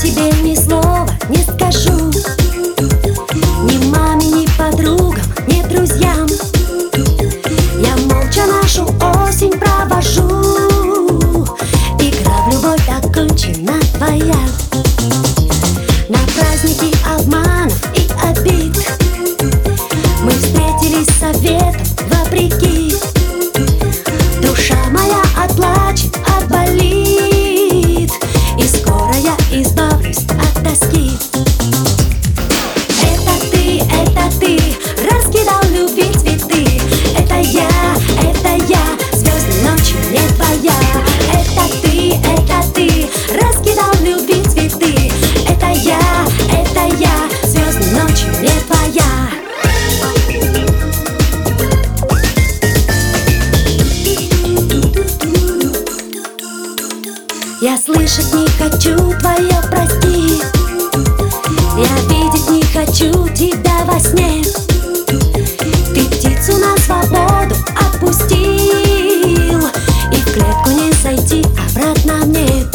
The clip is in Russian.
тебе ни слова не скажу, ни маме, ни подругам, ни друзьям. Я молча нашу осень провожу. Игра в любовь окончена твоя. На празднике обманов и обид мы встретились советом вопреки. Душа моя отплачет, отболит, и скоро я избавлюсь от тоски. Это ты раскидал любви цветы. Это я, звезды ночью не твоя. Это ты раскидал любви цветы. Это я, звезды ночью не твоя. Я слышать не хочу твое прости, я видеть не хочу тебя во сне. Ты птицу на свободу отпустил, и в клетку не зайти обратно мне.